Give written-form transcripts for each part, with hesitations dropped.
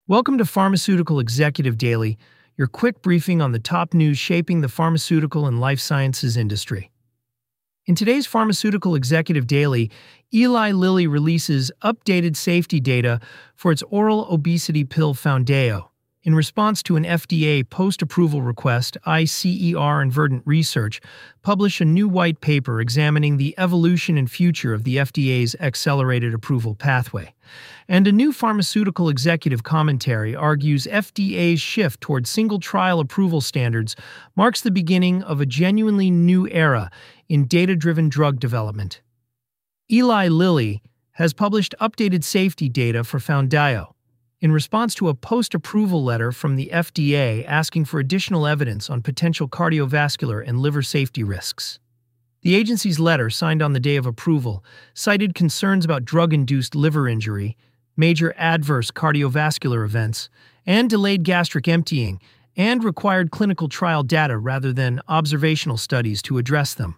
Welcome to Pharmaceutical Executive Daily, your quick briefing on the top news shaping the pharmaceutical and life sciences industry. In today's Pharmaceutical Executive Daily, Eli Lilly releases updated safety data for its oral obesity pill Foundayo. In response to an FDA post-approval request, ICER and Verdant Research published a new white paper examining the evolution and future of the FDA's accelerated approval pathway. And a new pharmaceutical executive commentary argues FDA's shift toward single trial approval standards marks the beginning of a genuinely new era in data-driven drug development. Eli Lilly has published updated safety data for Foundayo in response to a post-approval letter from the FDA asking for additional evidence on potential cardiovascular and liver safety risks. The agency's letter, signed on the day of approval, cited concerns about drug-induced liver injury, major adverse cardiovascular events, and delayed gastric emptying, and required clinical trial data rather than observational studies to address them.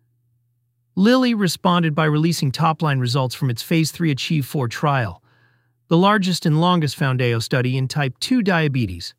Lilly responded by releasing top-line results from its Phase 3 ACHIEVE-4 trial, the largest and longest Foundayo study in type 2 diabetes.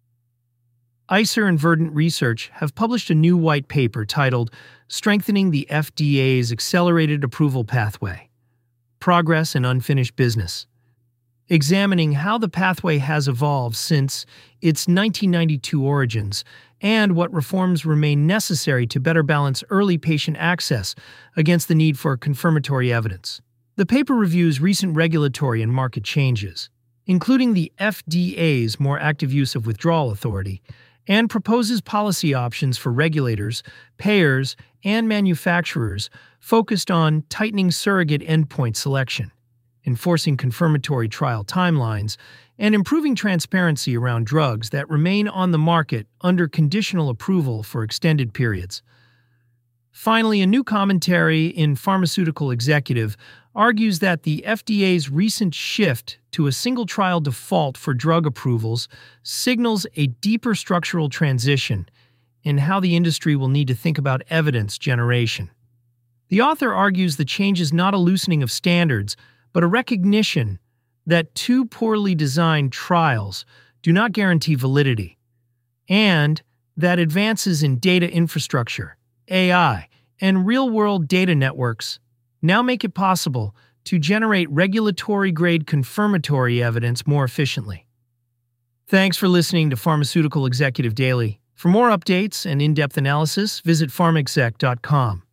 ICER and Verdant Research have published a new white paper titled Strengthening the FDA's Accelerated Approval Pathway: Progress and Unfinished Business, examining how the pathway has evolved since its 1992 origins and what reforms remain necessary to better balance early patient access against the need for confirmatory evidence. The paper reviews recent regulatory and market changes, including the FDA's more active use of withdrawal authority, and proposes policy options for regulators, payers, and manufacturers focused on tightening surrogate endpoint selection, enforcing confirmatory trial timelines, and improving transparency around drugs that remain on the market under conditional approval for extended periods. Finally, a new commentary in Pharmaceutical Executive argues that the FDA's recent shift to a single-trial default for drug approvals signals a deeper structural transition in how the industry will need to think about evidence generation. The author argues the change is not a loosening of standards, but a recognition that two poorly designed trials do not guarantee validity, and that advances in data infrastructure, AI, and real-world data networks now make it possible to generate regulatory-grade confirmatory evidence more efficiently. Thanks for listening to Pharmaceutical Executive Daily. For more updates and in-depth analysis, visit pharmexec.com.